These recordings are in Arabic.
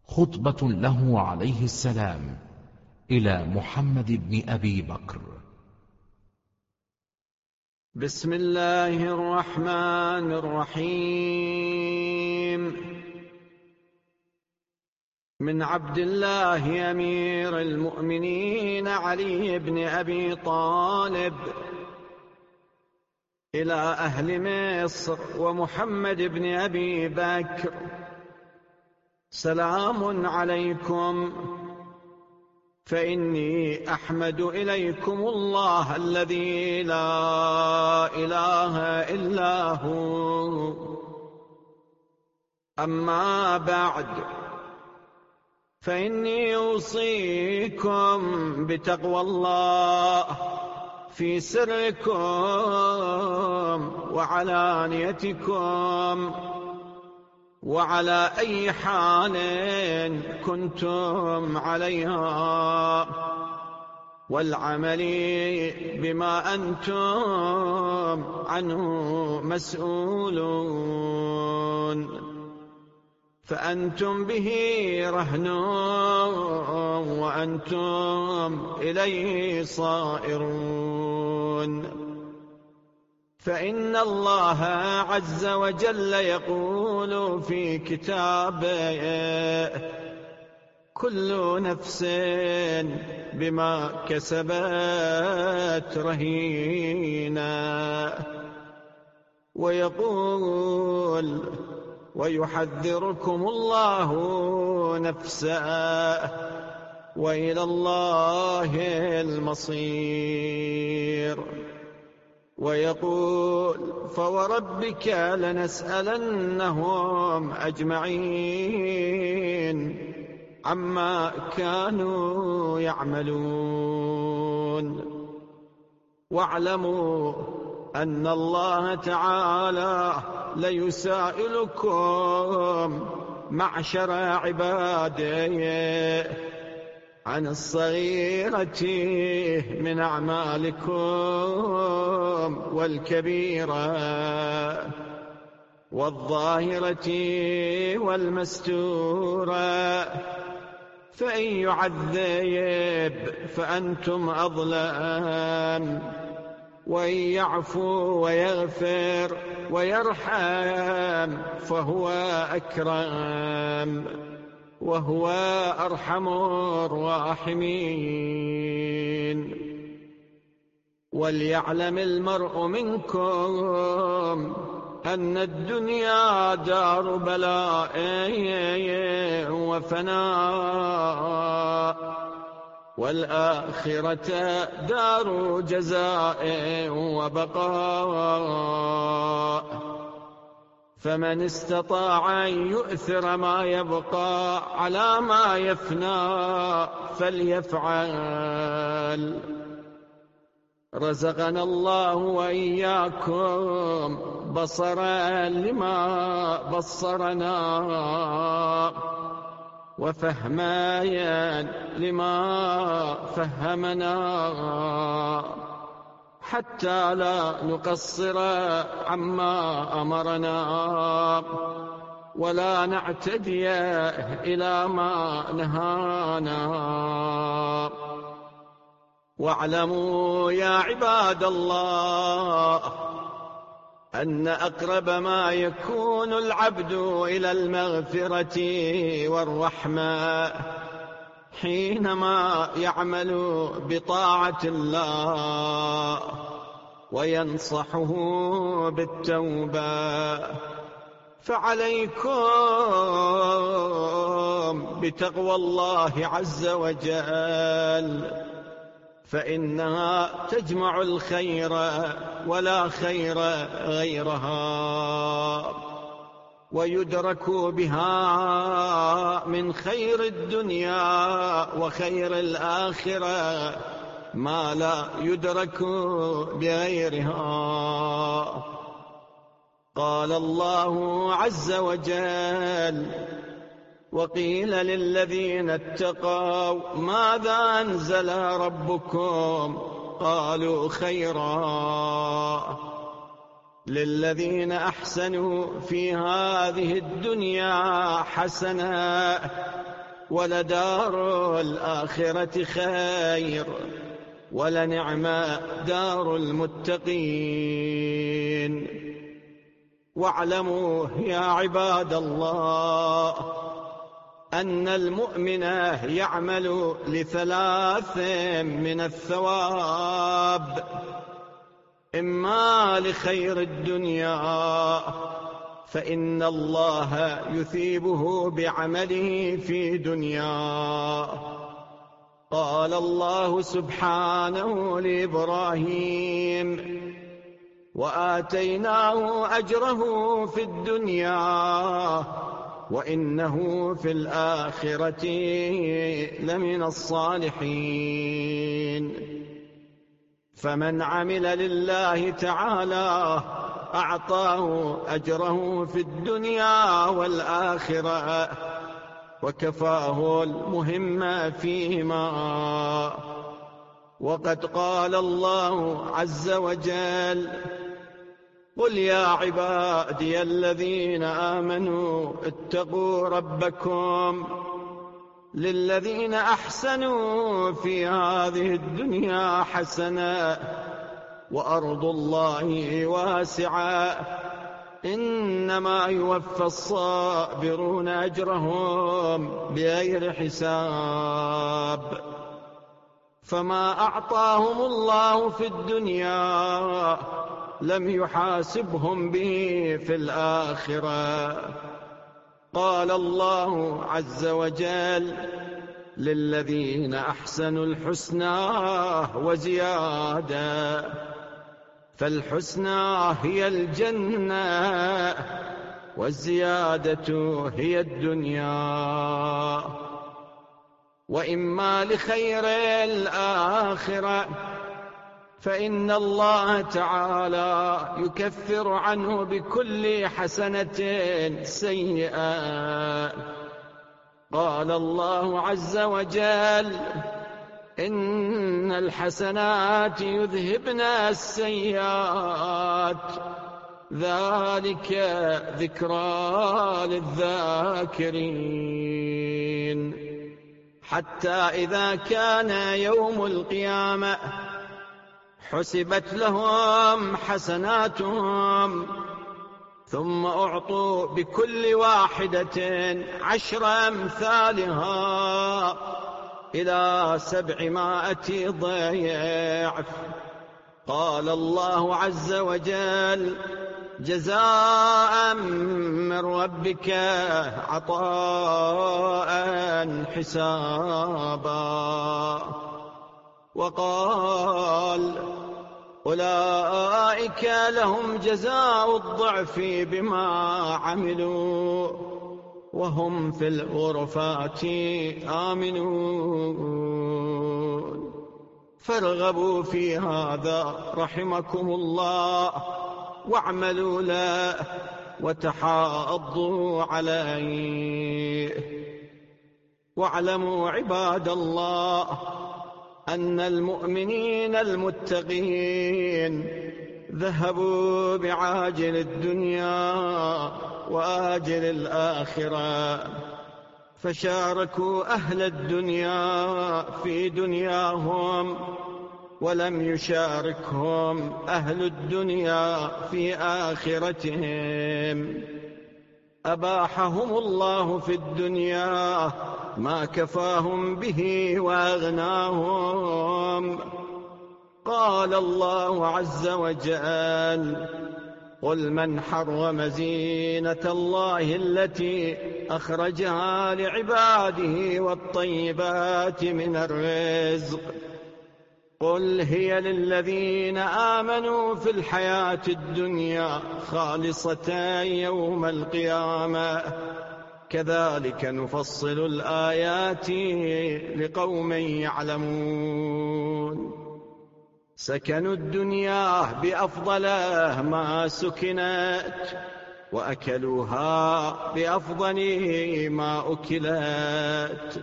خطبة له عليه السلام إلى محمد بن أبي بكر. بسم الله الرحمن الرحيم. من عبد الله أمير المؤمنين علي بن أبي طالب إلى أهل مصر ومحمد بن أبي بكر: سلام عليكم، فإني أحمد إليكم الله الذي لا إله إلا هو. أما بعد، فإني أوصيكم بتقوى الله في سركم وعلانيتكم وعلى أي حال كنتم عليها، والعمل بما أنتم عنه مسؤولون، فأنتم به رهن وأنتم إليه صائرون. فإن الله عز وجل يقول في كتابه: كل نفس بما كسبت رهينة، ويقول: ويحذركم الله نفسه، وإلى الله المصير. ويقول: فوربك لنسألنهم أجمعين عما كانوا يعملون. واعلموا أن الله تعالى ليسائلكم معشر عباده عن الصغيرة من أعمالكم والكبيرة والظاهرة والمستورة، فإن يعذب فأنتم أظلم، وإن يعفو ويغفر ويرحم فهو أكرم، وهو أرحم الراحمين. وليعلم المرء منكم أن الدنيا دار بلاء وفناء، والآخرة دار جزاء وبقاء. فمن استطاع أن يؤثر ما يبقى على ما يفنى فليفعل. رزقنا الله وإياكم بصرا لما بصرنا، وفهما لما فهمنا، حتى لا نقصر عما أمرنا ولا نعتدي إلى ما نهانا. واعلموا يا عباد الله أن أقرب ما يكون العبد إلى المغفرة والرحمة حينما يعمل بطاعة الله وينصحه بالتوبة. فعليكم بتقوى الله عز وجل، فإنها تجمع الخير ولا خير غيرها، ويدرك بها من خير الدنيا وخير الآخرة ما لا يدرك بغيرها. قال الله عز وجل: وقيل للذين اتقوا ماذا أنزل ربكم قالوا خيرا. للذين أحسنوا في هذه الدنيا حسنة ولدار الآخرة خير ولنعم دار المتقين. واعلموا يا عباد الله أن المؤمن يعمل ل3 من الثواب: إما لخير الدنيا فإن الله يثيبه بعمله في دنياه. قال الله سبحانه لإبراهيم: وآتيناه أجره في الدنيا وإنه في الآخرة لمن الصالحين. فمن عمل لله تعالى أعطاه أجره في الدنيا والآخرة وكفاه المهم فيهما. وقد قال الله عز وجل: قل يا عبادي الذين آمنوا اتقوا ربكم للذين أحسنوا في هذه الدنيا حسنة وأرض الله واسعة إنما يوفى الصابرون أجرهم بغير حساب. فما أعطاهم الله في الدنيا لم يحاسبهم به في الآخرة. قال الله عز وجل: للذين أحسنوا الحسنى وزيادة. فالحسنى هي الجنة والزيادة هي الدنيا. وإما لخير الآخرة فإن الله تعالى يكفر عنه بكل حسنة سيئة. قال الله عز وجل: إن الحسنات يذهبن السيئات ذلك ذكرى للذاكرين. حتى إذا كان يوم القيامة حسبت لهم حسناتهم ثم أعطوا بكل واحدة 10 أمثالها إلى 700 ضعف. قال الله عز وجل: جزاء من ربك عطاء حسابا. وقال: أولئك لهم جزاء الضعف بما عملوا وهم في الغرفات آمنون. فارغبوا في هذا رحمكم الله واعملوا له وتحاضوا عليه. واعلموا عباد الله أن المؤمنين المتقين ذهبوا بعاجل الدنيا وآجل الآخرة، فشاركوا أهل الدنيا في دنياهم ولم يشاركهم أهل الدنيا في آخرتهم. أباحهم الله في الدنيا ما كفاهم به وأغناهم. قال الله عز وجل: قل من حرم زينة الله التي أخرجها لعباده والطيبات من الرزق قل هي للذين آمنوا في الحياة الدنيا خالصة يوم القيامة كذلك نفصل الآيات لقوم يعلمون. سكنوا الدنيا بأفضل ما سكنت وأكلوها بأفضل ما أكلت.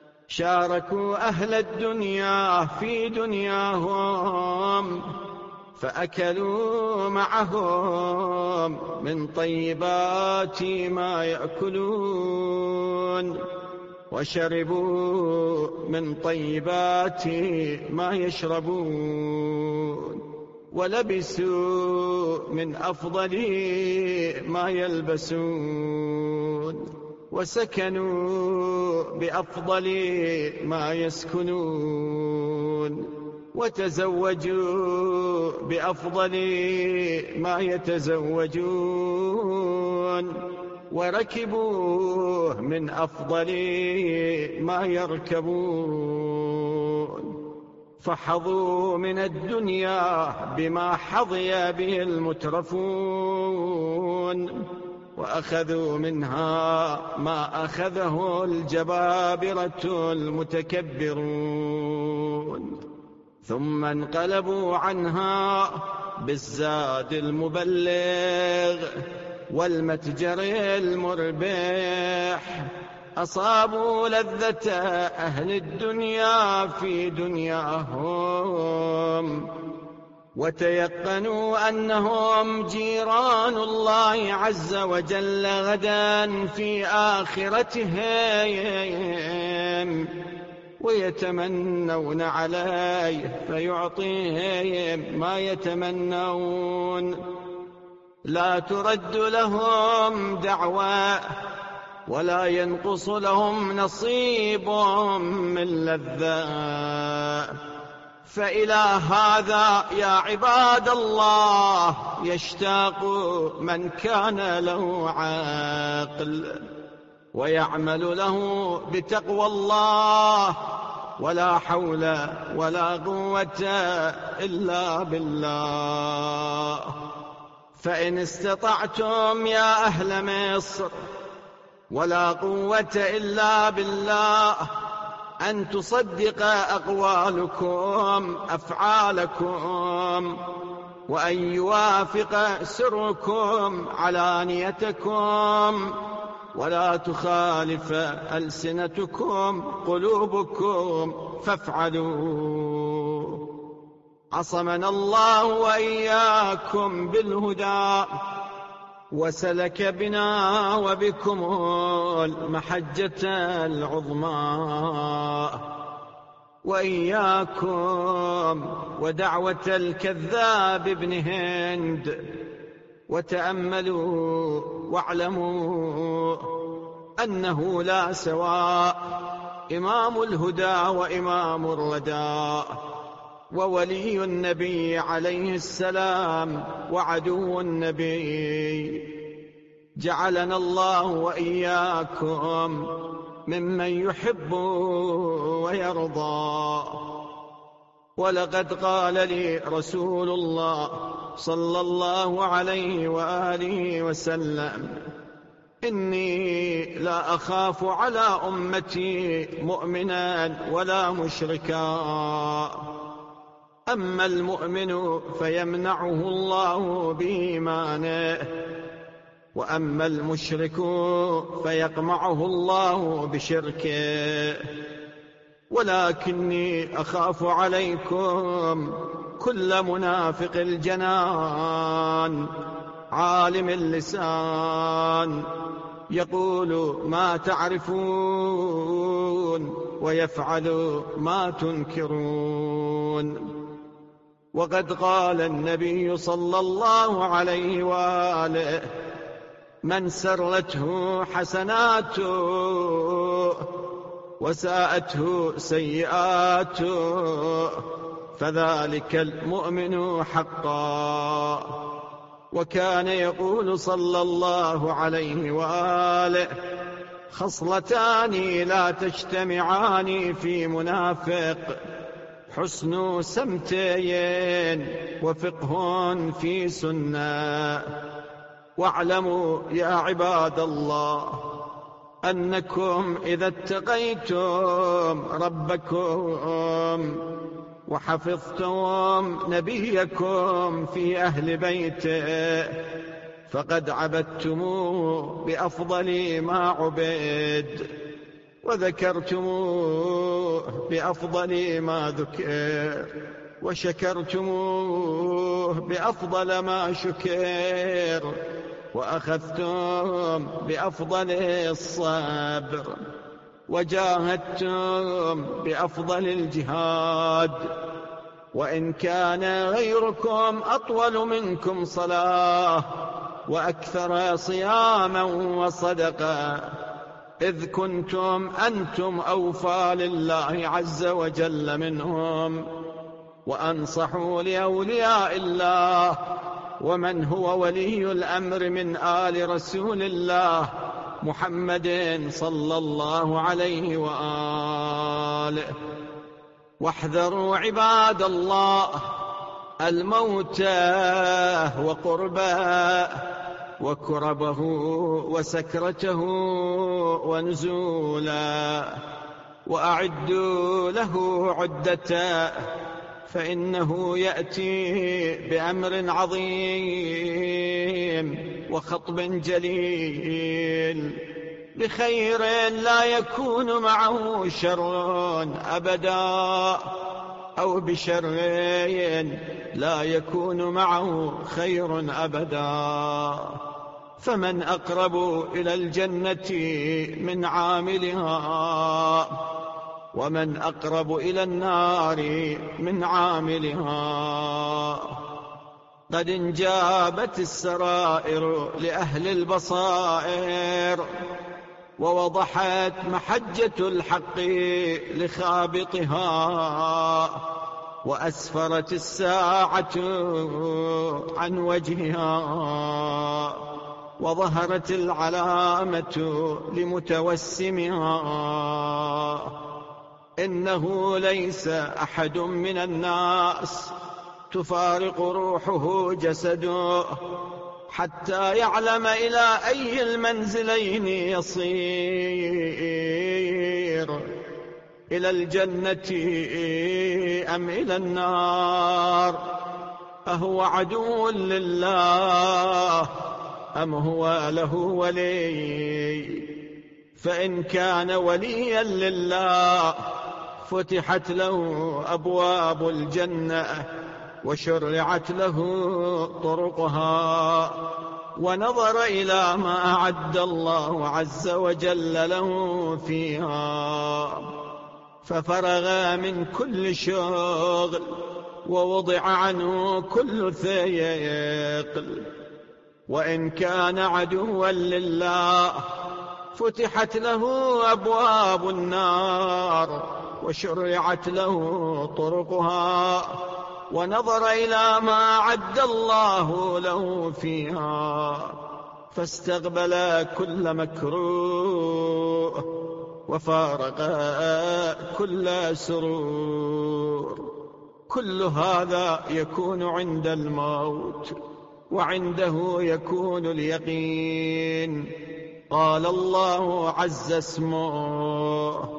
شاركوا أهل الدنيا في دنياهم فأكلوا معهم من طيبات ما يأكلون، وشربوا من طيبات ما يشربون، ولبسوا من أفضل ما يلبسون، وسكنوا بأفضل ما يسكنون، وتزوجوا بأفضل ما يتزوجون، وركبوا من أفضل ما يركبون، فحظوا من الدنيا بما حظي به المترفون، وأخذوا منها ما أخذه الجبابرة المتكبرون، ثم انقلبوا عنها بالزاد المبلغ والمتجر المربح، أصابوا لذة أهل الدنيا في دنياهم، وتيقنوا أنهم جيران الله عز وجل غدا في آخرتهم، ويتمنون عليه فيعطيهم ما يتمنون، لا ترد لهم دعوى ولا ينقص لهم نصيب من لذة. فإلى هذا يا عباد الله يشتاق من كان له عقل، ويعمل له بتقوى الله، ولا حول ولا قوة إلا بالله. فإن استطعتم يا أهل مصر، ولا قوة إلا بالله، أن تصدق أقوالكم أفعالكم، وأن يوافق سركم علانيتكم، ولا تخالف ألسنتكم قلوبكم، فافعلوا. عصمنا الله وإياكم بالهدى، وسلك بنا وبكم المحجة العظمى، وإياكم ودعوة الكذاب ابن هند. وتأملوا واعلموا أنه لا سواء إمام الهدى وإمام الردى، وولي النبي عليه السلام وعدو النبي. جعلنا الله وإياكم ممن يحب ويرضى. ولقد قال لي رسول الله صلى الله عليه وآله وسلم: إني لا أخاف على أمتي مؤمنا ولا مشركا. أما المؤمن فيمنعه الله بإيمانه، وأما المشرك فيقمعه الله بشركه. ولكني أخاف عليكم كل منافق الجنان عالم اللسان، يقول ما تعرفون ويفعل ما تنكرون. وقد قال النبي صلى الله عليه وآله: من سرته حسناته وساءته سيئاته فذلك المؤمن حقا. وكان يقول صلى الله عليه وآله: خصلتان لا تجتمعان في منافق: حسن سمتين وفقه في سنة. واعلموا يا عباد الله أنكم إذا اتقيتم ربكم وحفظتم نبيكم في أهل بيته فقد عبدتموه بأفضل ما عبد، وذكرتموه بأفضل ما ذكر، وشكرتموه بأفضل ما شكر، وأخذتم بأفضل الصبر، وجاهدتم بأفضل الجهاد. وإن كان غيركم أطول منكم صلاة وأكثر صياما وصدقا، إذ كنتم أنتم أوفى لله عز وجل منهم، وأنصحوا لأولياء الله ومن هو ولي الأمر من آل رسول الله محمد صلى الله عليه وآله. واحذروا عباد الله الموت وقربه وكربه وسكرته ونزولا، وأعدوا له عدته، فإنه يأتي بأمر عظيم وخطب جليل بخير لا يكون معه شر أبدا، أو بشر لا يكون معه خير أبدا. فمن أقرب إلى الجنة من عاملها، ومن أقرب إلى النار من عاملها. قد انجابت السرائر لأهل البصائر، ووضحت محجة الحق لخابطها، وأسفرت الساعة عن وجهها، وظهرت العلامة لمتوسمها. إنه ليس أحد من الناس تفارق روحه جسده حتى يعلم إلى أي المنزلين يصير، إلى الجنة أم إلى النار، أهو عدو لله أم هو له ولي. فإن كان وليا لله فتحت له أبواب الجنة وشرعت له طرقها، ونظر إلى ما أعد الله عز وجل له فيها، ففرغ من كل شغل ووضع عنه كل ثقل. وإن كان عدوا لله فتحت له أبواب النار وشرعت له طرقها، ونظر إلى ما أعد الله له فيها، فاستقبل كل مكروه وفارق كل سرور. كل هذا يكون عند الموت، وعنده يكون اليقين. قال الله عز اسمه: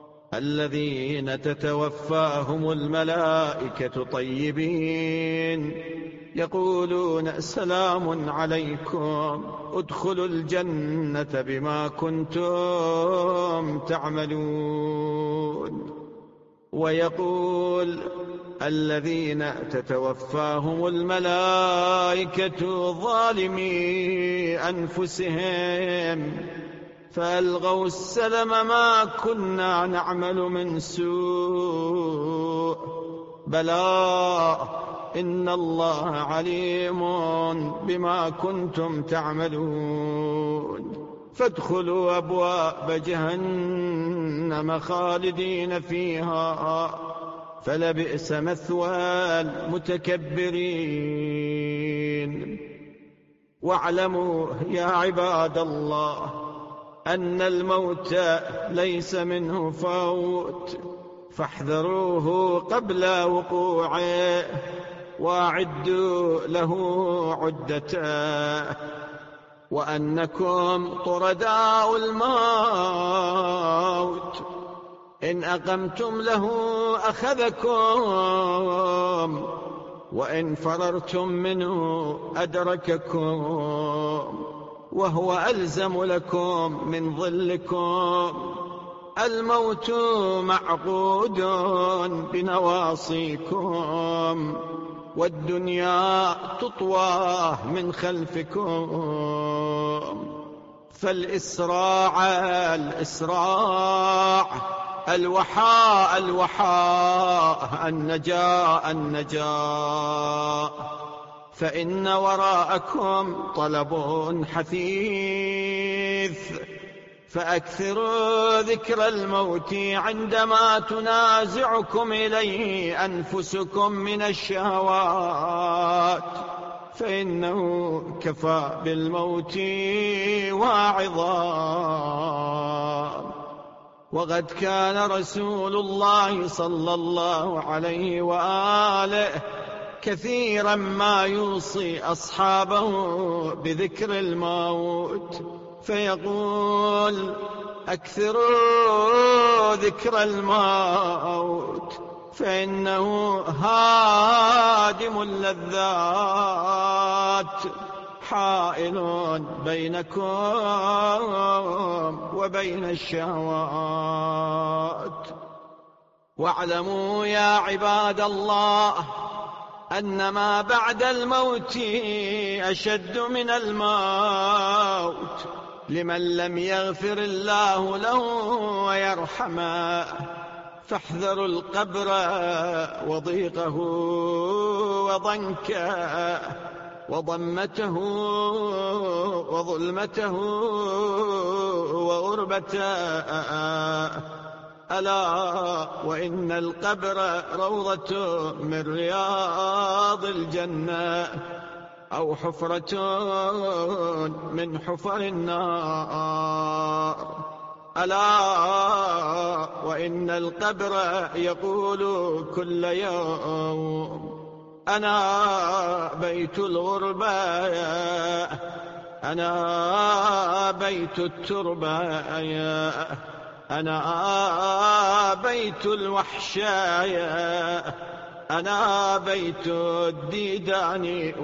الذين تتوفاهم الملائكة طيبين يقولون سلام عليكم ادخلوا الجنة بما كنتم تعملون. ويقول: الذين تتوفاهم الملائكة ظالمي أنفسهم فألغوا السلم ما كنا نعمل من سوء، بلى إن الله عليم بما كنتم تعملون. فادخلوا أبواب جهنم خالدين فيها فلبئس مثوى المتكبرين. واعلموا يا عباد الله أن الموت ليس منه فوت، فاحذروه قبل وقوعه واعدوا له عدته، وأنكم طرداء الموت، إن أقمتم له أخذكم، وإن فررتم منه أدرككم، وهو ألزم لكم من ظلكم. الموت معقود بنواصيكم، والدنيا تطوى من خلفكم. فالإسراع الإسراع، الوحاء الوحاء، النجاء النجاء، فإن وراءكم طلب حثيث. فأكثروا ذكر الموت عندما تنازعكم إليه أنفسكم من الشهوات، فإنه كفى بالموت واعظا. وقد كان رسول الله صلى الله عليه وآله كثيرا ما يوصي أصحابه بذكر الموت، فيقول: أكثروا ذكر الموت فإنه هادم اللذات، حائل بينكم وبين الشهوات. واعلموا يا عباد الله أن ما بعد الموت أشد من الموت لمن لم يغفر الله له ويرحمه. فاحذروا القبر وضيقه وضنكه وضمته وظلمته وغربته. ألا وإن القبر روضة من رياض الجنة أو حفرة من حفر النار. ألا وإن القبر يقول كل يوم: أنا بيت الغربة، أنا بيت التربة، أنا بيت الوحشايا، أنا بيت الديدان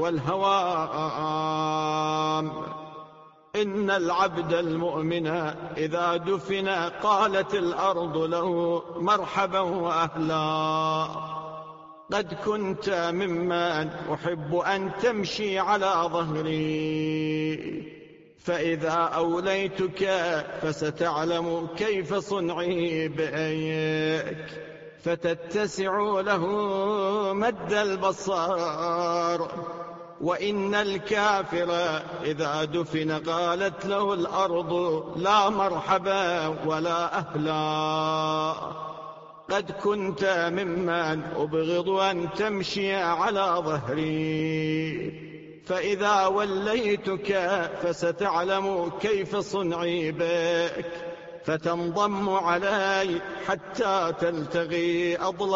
والهوام. إن العبد المؤمن إذا دفن قالت الأرض له مرحبا وأهلا. قد كنت ممن أحب أن تمشي على ظهري، فإذا أوليتك فستعلم كيف صنعي بك، فتتسع له مد البصر. وإن الكافر إذا دفن قالت له الأرض لا مرحبا ولا أهلا. قد كنت ممن أبغض أن تمشي على ظهري، فإذا وليتك فستعلم كيف صنعي بك، فتنضم علي حتى تلتغي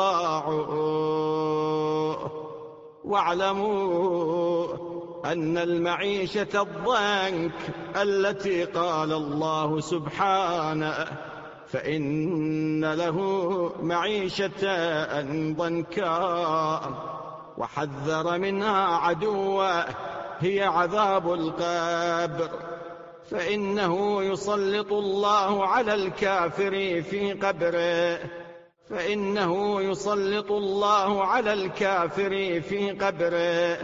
أضلاعه. واعلموا أن المعيشة الضنك التي قال الله سبحانه: فإن له معيشة ضنكا، وحذر منها عدوه، هي عذاب القبر. فإنه يسلط الله على الكافر في قبره، فإنه يسلط الله على الكافر في قبره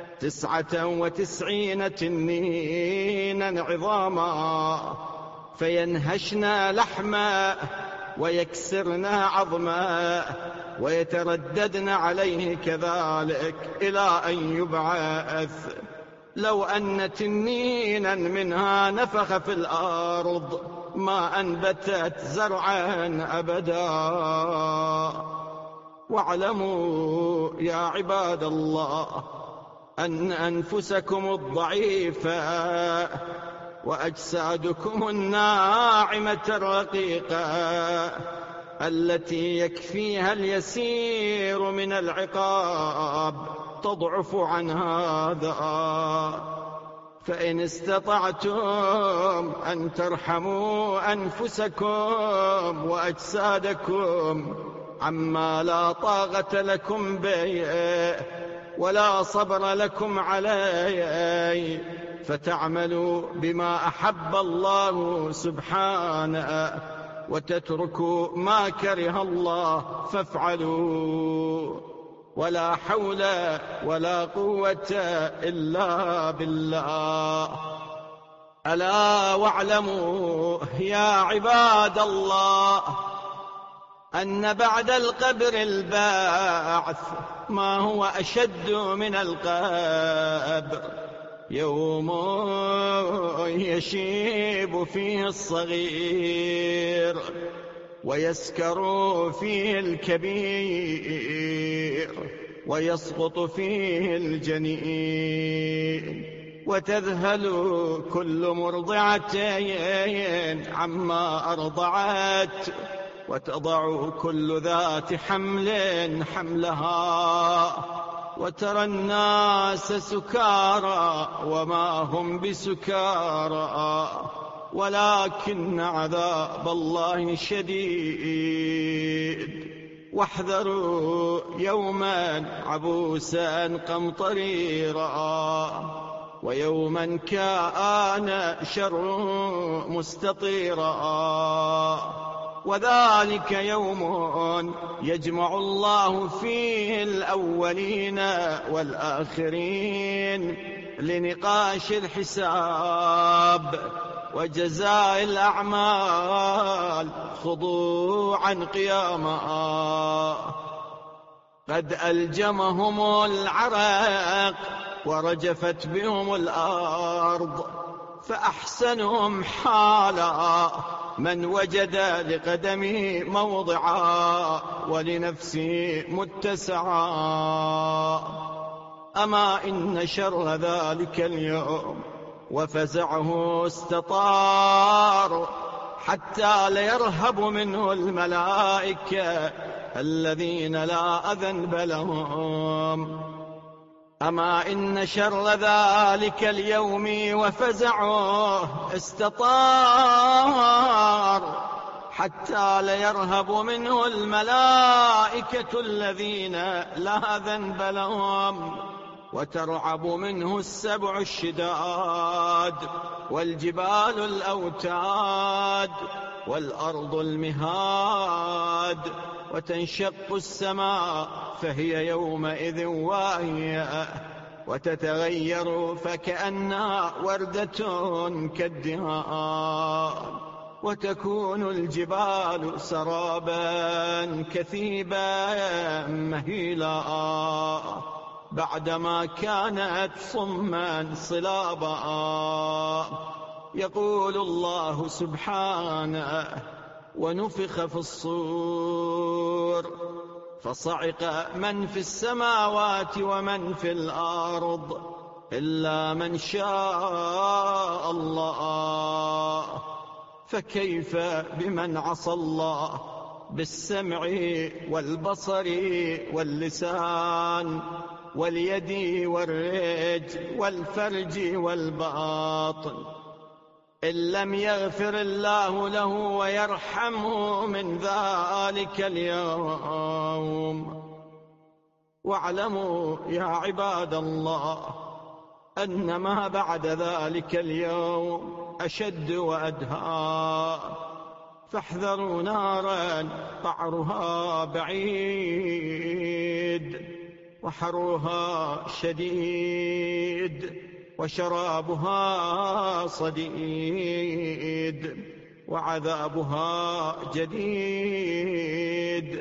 99 تنينا عظاما، فينهشنا لحما ويكسرنا عظما ويترددن عليه كذلك إلى أن يبعث. لو أن تنينا منها نفخ في الأرض ما أنبتت زرعا أبدا. واعلموا يا عباد الله أن أنفسكم الضعيفة وأجسادكم الناعمة الرقيقة التي يكفيها اليسير من العقاب تضعف عن هذا. فإن استطعتم أن ترحموا أنفسكم وأجسادكم عما لا طاقة لكم به ولا صبر لكم عليه، فتعملوا بما أحب الله سبحانه وتتركوا ما كره الله فافعلوا. ولا حول ولا قوة إلا بالله. ألا واعلموا يا عباد الله أن بعد القبر البعث، ما هو أشد من القبر. يوم يشيب فيه الصغير ويسكر فيه الكبير ويسقط فيه الجنين، وتذهل كل مرضعة عما أرضعت، وتضع كل ذات حمل حملها، وترى الناس سكارى وما هم بسكارى ولكن عذاب الله شديد. واحذروا يوما عبوسا قمطريرا، ويوما كان شر مستطيرا، وذلك يوم يجمع الله فيه الأولين والآخرين لنقاش الحساب وجزاء الأعمال خضوعا قياما. قد ألجمهم العرق ورجفت بهم الأرض، فأحسنهم حالا من وجد لقدمه موضعا ولنفسه متسعا. أما إن شر ذلك اليوم وفزعه استطار، حتى ليرهب منه الملائكة الذين لا ذنب لهم. أما إن شر ذلك اليوم وفزعه استطار، حتى ليرهب منه الملائكة الذين لا ذنب لهم، وترعب منه السبع الشداد والجبال الأوتاد والأرض المهاد، وتنشق السماء فهي يومئذ واهية، وتتغير فكأنها وردة كالدهان، وتكون الجبال سرابا كثيبا مهيلا بعدما كانت صما صلابا. يقول الله سبحانه: ونفخ في الصور فصعق من في السماوات ومن في الأرض إلا من شاء الله. فكيف بمن عصى الله بالسمع والبصر واللسان واليد والرجل والفرج والباطن، إن لم يغفر الله له ويرحمه من ذلك اليوم. واعلموا يا عباد الله أن ما بعد ذلك اليوم أشد وأدهى، فاحذروا نارا قعرها بعيد وحرها شديد وشرابها صديد وعذابها جديد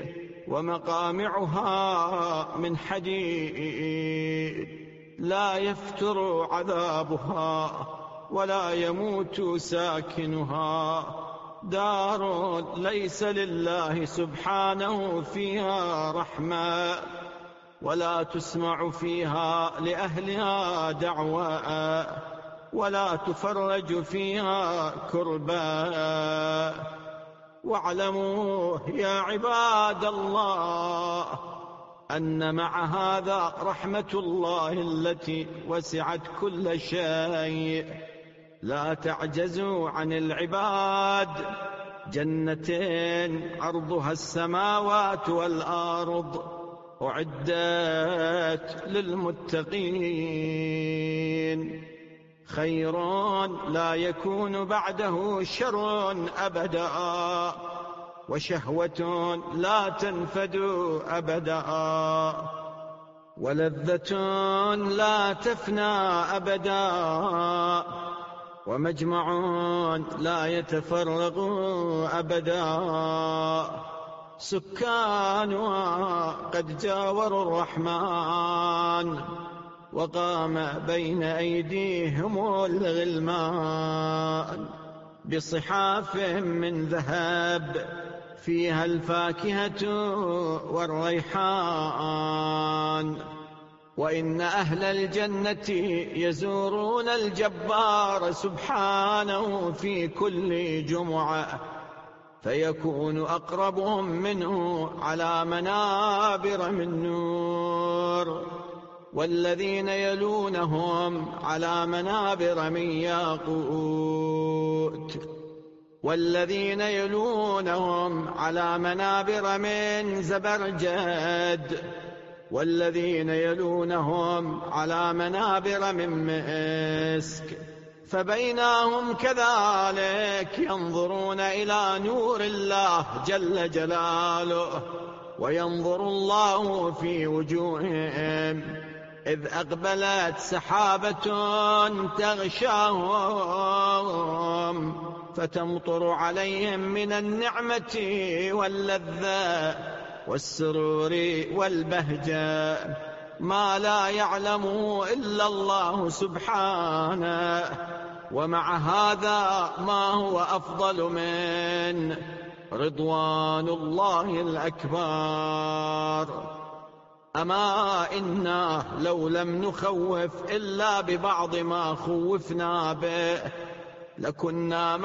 ومقامعها من حديد، لا يفتر عذابها ولا يموت ساكنها. دار ليس لله سبحانه فيها رحمة، ولا تسمع فيها لأهلها دعوى، ولا تفرج فيها كربا. واعلموا يا عباد الله أن مع هذا رحمة الله التي وسعت كل شيء لا تعجزوا عن العباد. جنتين عرضها السماوات والأرض أعدت للمتقين، خير لا يكون بعده شر أبدا، وشهوة لا تنفد أبدا. ولذة لا تفنى أبدا، ومجمع لا يتفرق أبدا. سكانها قد جاوروا الرحمن، وقام بين أيديهم الغلمان بصحاف من ذهب فيها الفاكهة والريحان. وإن أهل الجنة يزورون الجبار سبحانه في كل جمعة، فيكون أقربهم منه على منابر من نور، والذين يلونهم على منابر من ياقوت، والذين يلونهم على منابر من زبرجد، والذين يلونهم على منابر من مسك. فبينهم كذلك ينظرون إلى نور الله جل جلاله، وينظر الله في وجوههم إذ أقبلت سحابة تغشاهم فتمطر عليهم من النعمة واللذة والسرور والبهجة ما لا يعلمه إلا الله سبحانه. ومع هذا ما هو أفضل من رضوان الله الأكبر. أما إنا لو لم نخوف إلا ببعض ما خوفنا به لكنا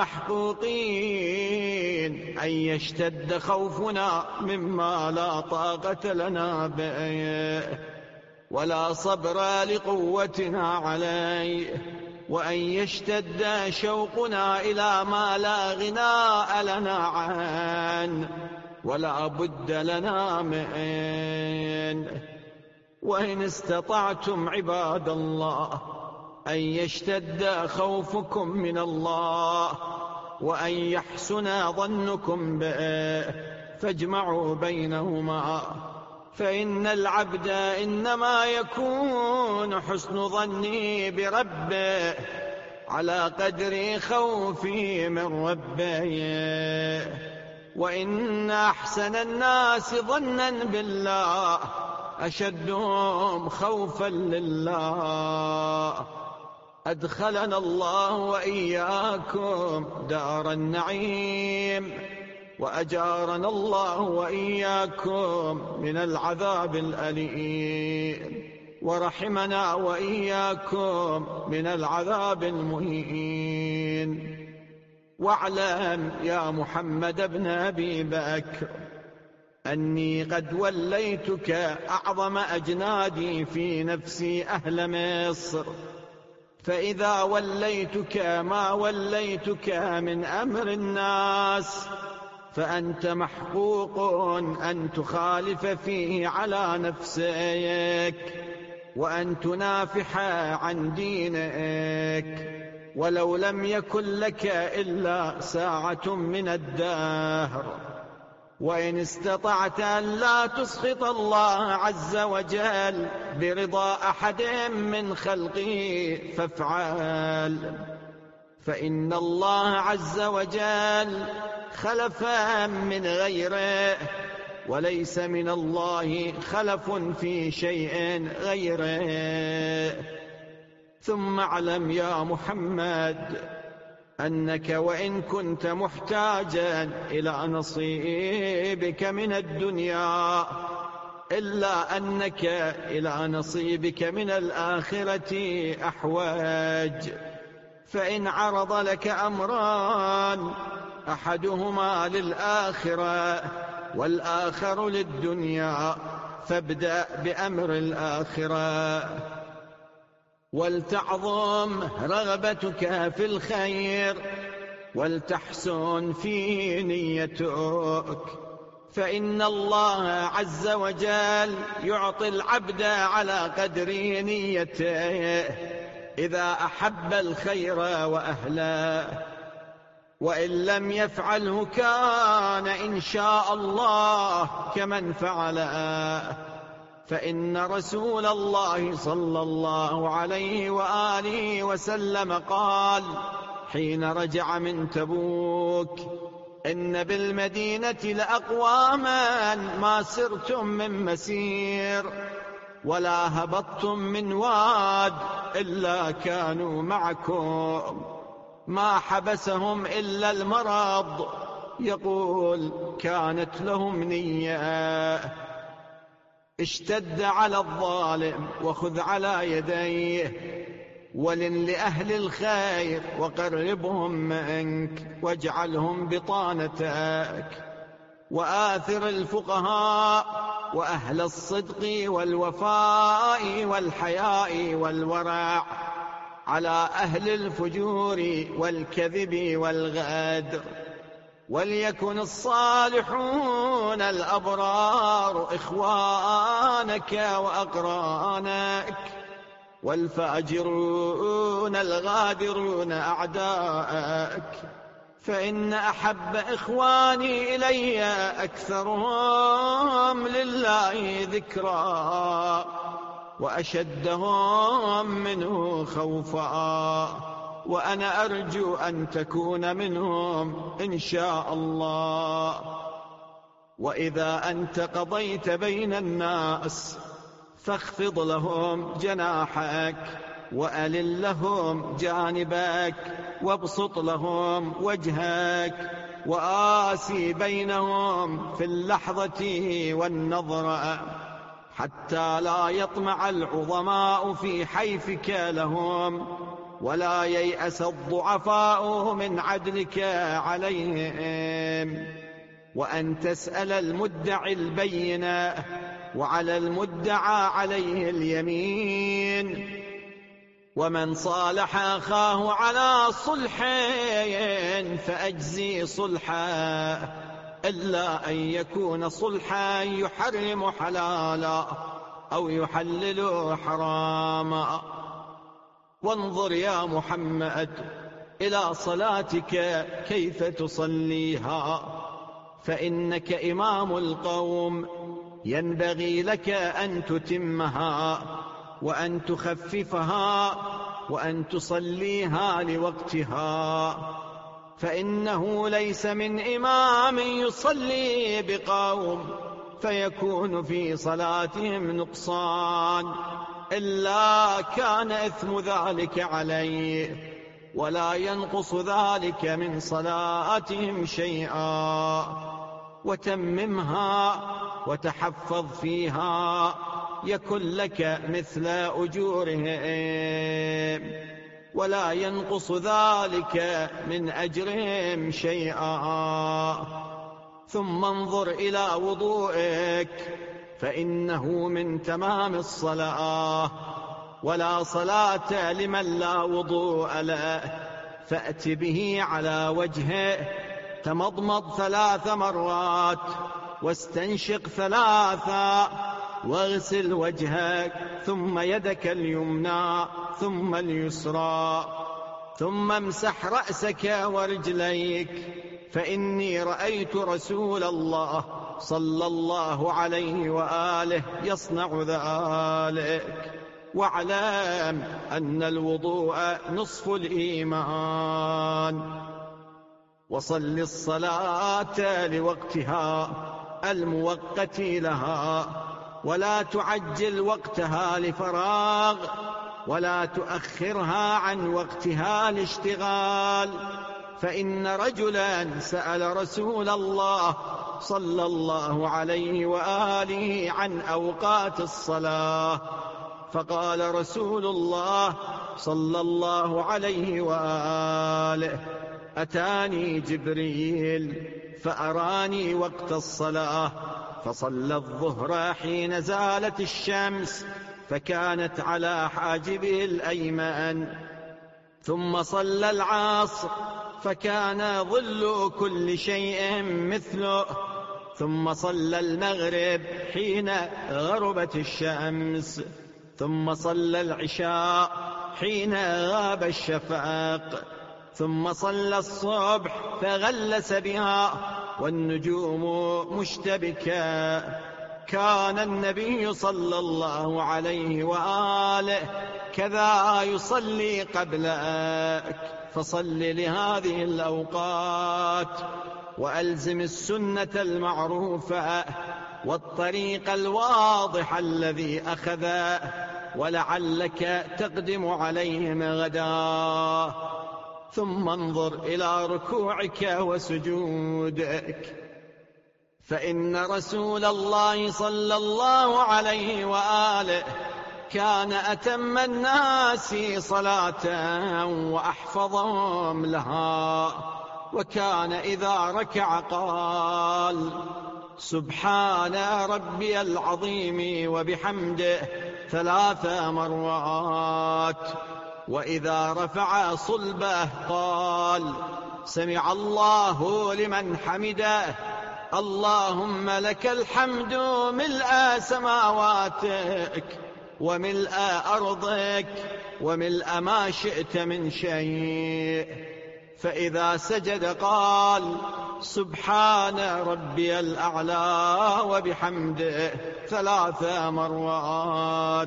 محقوقين أن يشتد خوفنا مما لا طاقة لنا به ولا صبر لقوتنا عليه، وأن يشتد شوقنا إلى ما لا غناء لنا عنه ولا بد لنا منه. وإن استطعتم عباد الله أن يشتد خوفكم من الله وأن يحسن ظنكم به فاجمعوا بينهما، فإن العبد إنما يكون حسن ظني بربه على قدر خوفي من ربه. وإن أحسن الناس ظنا بالله أشدهم خوفا لله. أدخلنا الله وإياكم دار النعيم، وأجارنا الله وإياكم من العذاب الأليم، ورحمنا وإياكم من العذاب المهين. واعلم يا محمد بن أبي بكر أني قد وليتك أعظم أجنادي في نفسي أهل مصر، فإذا وليتك ما وليتك من أمر الناس فأنت محقوق أن تخالف فيه على نفسك وأن تنافح عن دينك، ولو لم يكن لك إلا ساعة من الدهر. وإن استطعت أن لا تسخط الله عز وجل برضا أحد من خلقه فافعل، فإن الله عز وجل خلف من غيره، وليس من الله خلف في شيء غيره. ثم اعلم يا محمد أنك وإن كنت محتاجا إلى نصيبك من الدنيا إلا أنك إلى نصيبك من الآخرة أحوج. فإن عرض لك أمران أحدهما للآخرة والآخر للدنيا فابدأ بأمر الآخرة، ولتعظم رغبتك في الخير ولتحسن في نيتك، فإن الله عز وجل يعطي العبد على قدر نيته إذا أحب الخير وأهله، وإن لم يفعله كان إن شاء الله كمن فعله. فإن رسول الله صلى الله عليه وآله وسلم قال حين رجع من تبوك: إن بالمدينة لأقواما ما سرتم من مسير ولا هبطتم من واد إلا كانوا معكم، ما حبسهم إلا المرض. يقول: كانت لهم نية، اشتد على الظالم وخذ على يديه، ولن لأهل الخير وقربهم منك واجعلهم بطانتك، وآثر الفقهاء وأهل الصدق والوفاء والحياء والورع على أهل الفجور والكذب والغدر، وليكن الصالحون الأبرار إخوانك وأقرانك، والفاجرون الغادرون أعداءك. فإن أحب إخواني إلي أكثرهم لله ذكرا وأشدهم منه خوفا، وأنا أرجو أن تكون منهم إن شاء الله. وإذا أنت قضيت بين الناس فاخفض لهم جناحك وألل لهم جانبك وابسط لهم وجهك، وآسي بينهم في اللحظة والنظرة، حتى لا يطمع العظماء في حيفك لهم ولا ييأس الضعفاء من عدلك عليهم. وأن تسأل المدعي البينة وعلى المدعى عليه اليمين. ومن صالح أخاه على صلح فأجزي صلحا، إلا أن يكون صلحا يحرم حلالا أو يحلل حراما. وانظر يا محمد إلى صلاتك كيف تصليها، فإنك إمام القوم، ينبغي لك أن تتمها وأن تخففها وأن تصليها لوقتها، فإنه ليس من إمام يصلي بقوم فيكون في صلاتهم نقصان إلا كان إثم ذلك عليه، ولا ينقص ذلك من صلاتهم شيئا. وتممها وتحفظ فيها يكن لك مثل أجورهم، ولا ينقص ذلك من أجرهم شيئا. ثم انظر إلى وضوئك، فإنه من تمام الصلاة، ولا صلاة لمن لا وضوء له. فأت به على وجهه، تمضمض 3 مرات واستنشق 3، واغسل وجهك ثم يدك اليمنى ثم اليسرى، ثم امسح رأسك ورجليك، فإني رأيت رسول الله صلى الله عليه وآله يصنع ذلك. واعلم أن الوضوء نصف الإيمان. وصل الصلاة لوقتها الموقت لها، ولا تعجل وقتها لفراغ، ولا تؤخرها عن وقتها لاشتغال. فإن رجلا سأل رسول الله صلى الله عليه وآله عن أوقات الصلاة، فقال رسول الله صلى الله عليه وآله: أتاني جبريل فأراني وقت الصلاة، فصلى الظهر حين زالت الشمس فكانت على حاجبه الأيمن، ثم صلى العصر فكان ظل كل شيء مثله، ثم صلى المغرب حين غربت الشمس، ثم صلى العشاء حين غاب الشفق، ثم صلى الصبح فغلس بها والنجوم مشتبكة، كان النبي صلى الله عليه وآله كذا يصلي قبلك، فصل لهذه الأوقات وألزم السنة المعروفة والطريق الواضح الذي أخذه، ولعلك تقدم عليهم غدا. ثم انظر إلى ركوعك وسجودك، فإن رسول الله صلى الله عليه وآله كان أتم الناس صلاة وأحفظهم لها، وكان إذا ركع قال سبحان ربي العظيم وبحمده 3 مرات، وإذا رفع صلبه قال سمع الله لمن حمده، اللهم لك الحمد ملء سماواتك وملء أرضك وملء ما شئت من شيء. فإذا سجد قال سبحان ربي الأعلى وبحمده 3 مرات.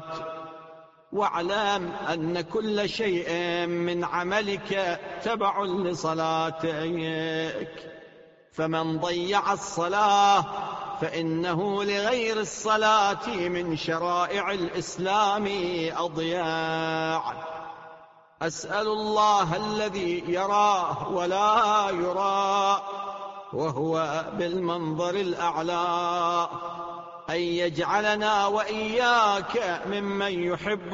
واعلم أن كل شيء من عملك تبع لصلاتك، فمن ضيع الصلاة فإنه لغير الصلاة من شرائع الإسلام أضياع. أسأل الله الذي يراه ولا يرى وهو بالمنظر الأعلى أن يجعلنا وإياك ممن يحب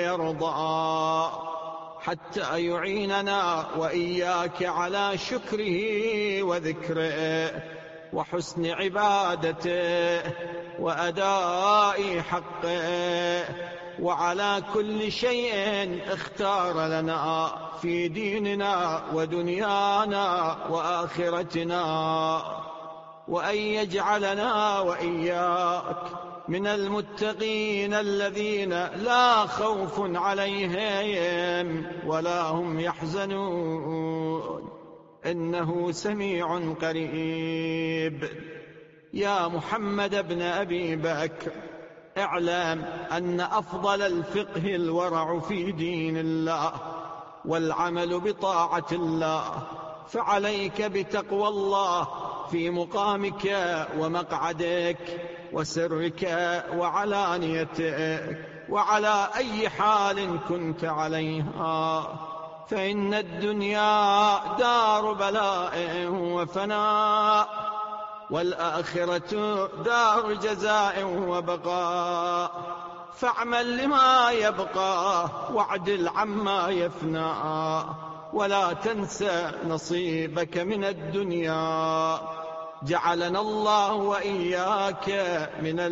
ويرضى، حتى يعيننا وإياك على شكره وذكره وحسن عبادته وأداء حقه، وعلى كل شيء اختار لنا في ديننا ودنيانا وآخرتنا، وأن يجعلنا وإياك من المتقين الذين لا خوف عليهم ولا هم يحزنون، إنه سميع قريب. يا محمد بن أبي بكر، اعلم أن أفضل الفقه الورع في دين الله والعمل بطاعة الله، فعليك بتقوى الله في مقامك ومقعدك وسرك وعلانيتك وعلى أي حال كنت عليها، فإن الدنيا دار بلاء وفناء، والآخرة دار جزاء وبقاء، فاعمل لما يبقى واعدل عما يفنى، ولا تنسى نصيبك من الدنيا. جعلنا الله وإياك من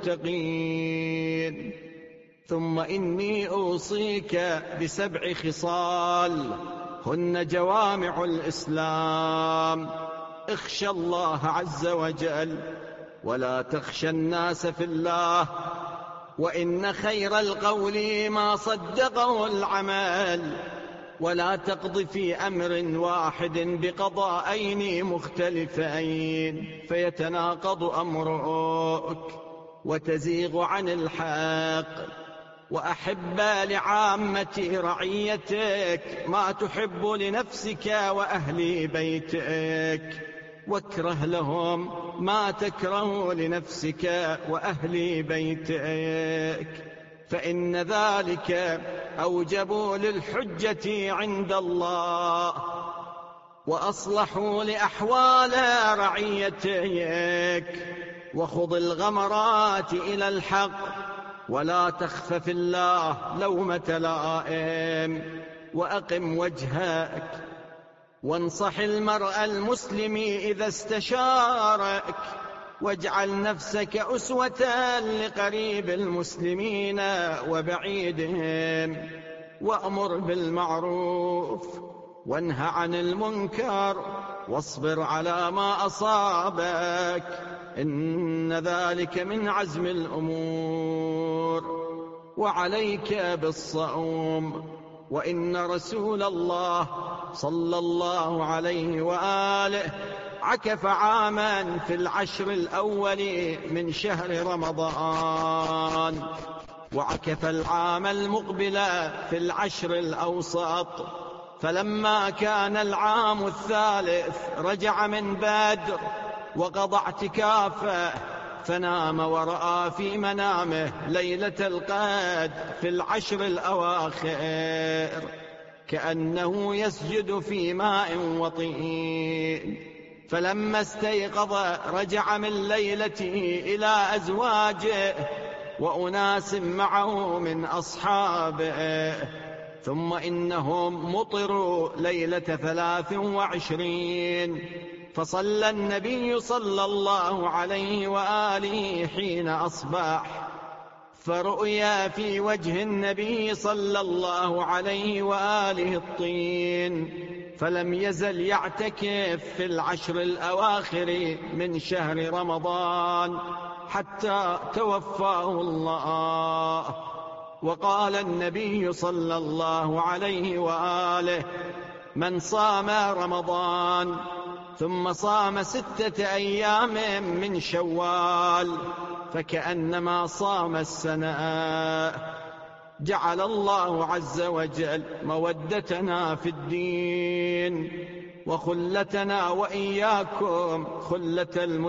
المتقين. ثم إني أوصيك ب7 خصال هن جوامع الإسلام. اخشى الله عز وجل ولا تخشى الناس في الله، وإن خير القول ما صدقه العمل، ولا تقض في أمر واحد بقضاءين مختلفين فيتناقض أمرك وتزيغ عن الحق، وأحب لعامة رعيتك ما تحب لنفسك وأهل بيتك، واكره لهم ما تكره لنفسك وأهل بيتك، فإن ذلك أوجب للحجة عند الله وأصلح لأحوال رعيتك. وخذ الغمرات إلى الحق ولا تخف في الله لومة لائم، وأقم وجهك وانصح المرء المسلم إذا استشارك، واجعل نفسك أسوة لقريب المسلمين وبعيدهم، وأمر بالمعروف وانه عن المنكر، واصبر على ما أصابك، إن ذلك من عزم الأمور. وعليك بالصوم، وإن رسول الله صلى الله عليه وآله عكف عاما في العشر الأول من شهر رمضان، وعكف العام المقبل في العشر الأوسط. فلما كان العام الثالث رجع من بدر وقضى اعتكافه، فنام ورأى في منامه ليلة القدر في العشر الأواخر كأنه يسجد في ماء وطين. فلما استيقظ رجع من ليلته إلى أزواجه وأناس معه من أصحابه، ثم إنهم مطروا ليلة 23، فصلى النبي صلى الله عليه وآله حين أصبح، فرؤيا في وجه النبي صلى الله عليه وآله الطين، فلم يزل يعتكف في العشر الأواخر من شهر رمضان حتى توفاه الله. وقال النبي صلى الله عليه وآله: من صام رمضان ثم صام 6 أيام من شوال فكأنما صام السنة. جعل الله عز وجل مودتنا في الدين وخلتنا وإياكم خلة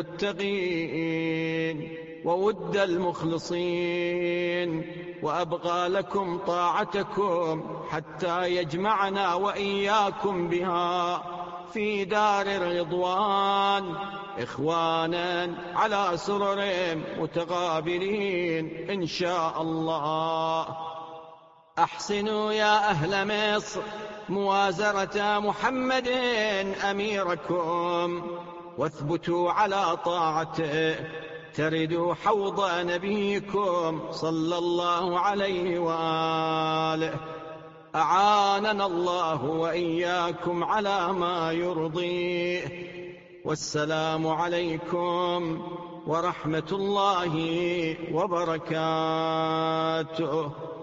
المتقين وود المخلصين، وأبقى لكم طاعتكم حتى يجمعنا وإياكم بها في دار الرضوان إخوانا على سرر متقابلين إن شاء الله. أحسنوا يا أهل مصر موازرة محمد أميركم، واثبتوا على طاعته تردوا حوض نبيكم صلى الله عليه وآله. أعاننا الله وإياكم على ما يرضيه. والسلام عليكم ورحمة الله وبركاته.